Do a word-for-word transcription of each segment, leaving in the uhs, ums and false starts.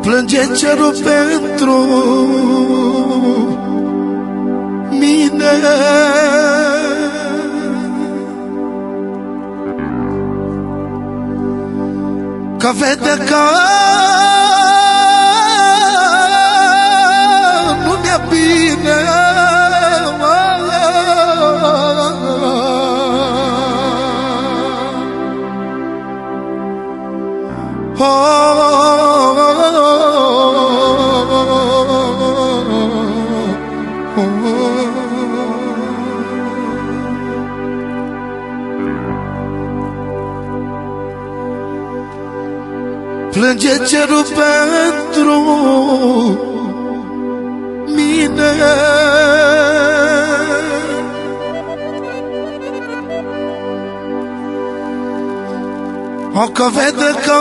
Plânge cerul pentru mine, că vede că nu mi-e bine. Oh, oh, oh, oh. Plânge cerul pentru mine, o că vede că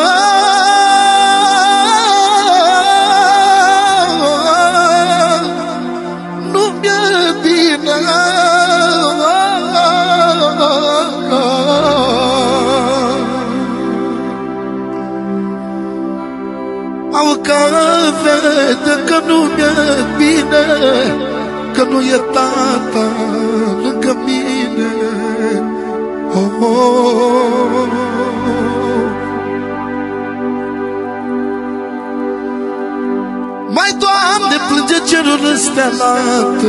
nu mi-e bine. Au că vede că nu mi-e bine, că nu e tata lângă mine. Oh, oh. Mai, Doamne, plânge cerul înstelat,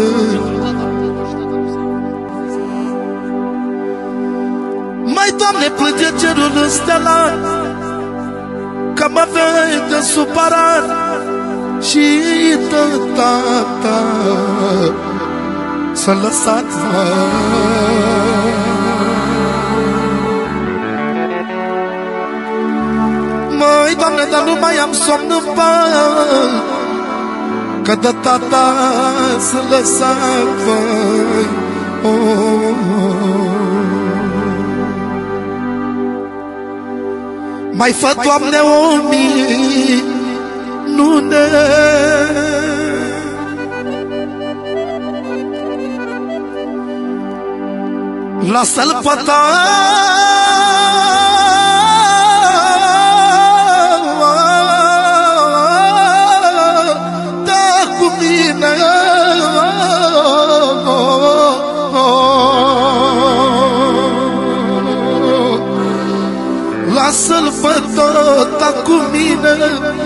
mai, Doamne, plânge cerul înstelat, că mă vede supărat și dă tata să lăsați. Măi, Doamne, dar nu mai am somn în pat, că de tata să lăsat, vai. Oh. Mai fă, Doamne, o minune, lasă-l pe tata cu mine. Lasă-l pe tata cu mine.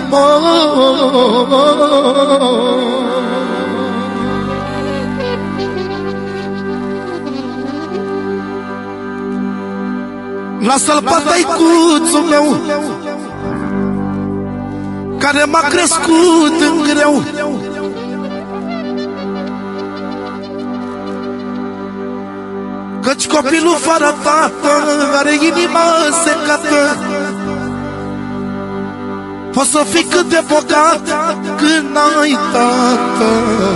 Lasă-l pe tăicuțul meu, care m-a crescut în greu, căci copilul fără tată are inima secată. Poți să fii cât de bogat când n-ai tată,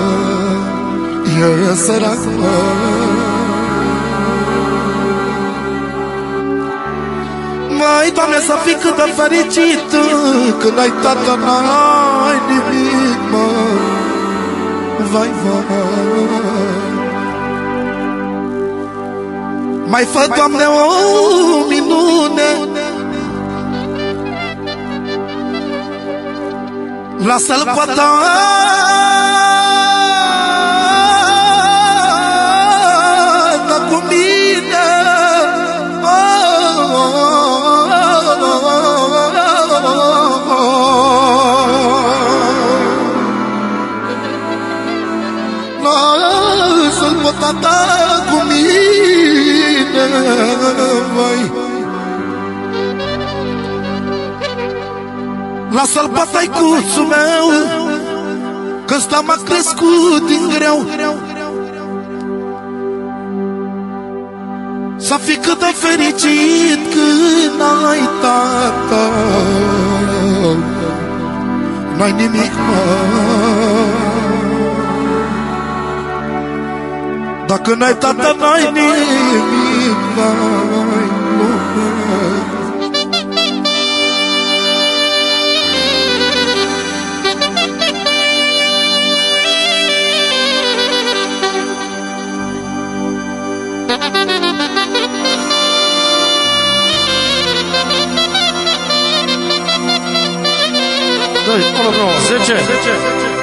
e sărac. Mai, Doamne, să fii cât de fericit când ai tată, n-ai nimic, mă. Vai, vai. Mai fă, Doamne, o minune, lasă-l pe tata cu mine. Lasă-l pe tata cu mine, vai. Lasă-l pe tăicuțul meu, că ăsta m-a crescut din greu. Să fii cât de fericit când ai tata, n-ai nimic, mă. Dacă n-ai tata, n-ai nimic, n-ai, nu. doi, unu, nouă, zece.